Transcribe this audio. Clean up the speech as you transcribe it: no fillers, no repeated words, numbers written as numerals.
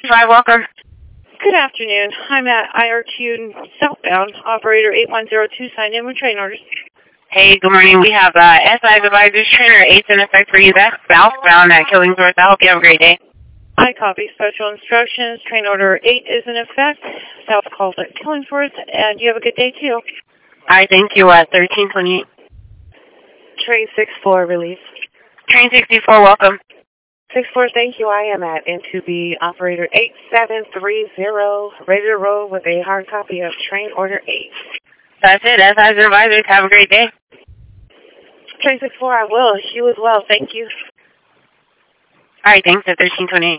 welcome. Good afternoon. I'm at IRQ southbound, operator 8102, signed in with train orders. Hey, good morning. We have SI Advisors Trainer 8's in effect for you. That's southbound at Killingsworth. I hope you have a great day. I copy special instructions. Train order 8 is in effect. South calls at Killingsworth, and you have a good day too. I thank you. 1328. Train 64, release. Train 64, welcome. 64, thank you. I am at N2B operator 8730, ready to roll with a hard copy of train order 8. That's it. SI's Advisors, have a great day. Train 64, I will. You as well. Thank you. All right, thanks at 1328.